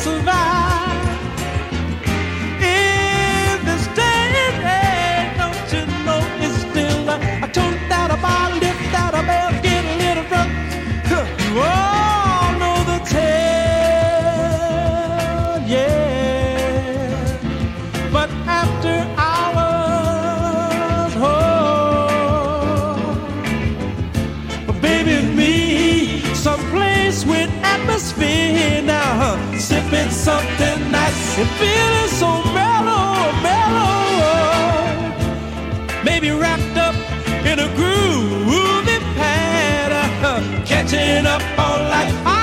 survive. In this day and age, don't you know it's still a toast that a bottle, lift that a bell, get a little drunk. You all know the tale, yeah. But after hours, oh, baby, me, someplace with atmosphere now, sipping something nice and feeling so mellow, mellow. Maybe wrapped up in a groovy pad, catching up on life.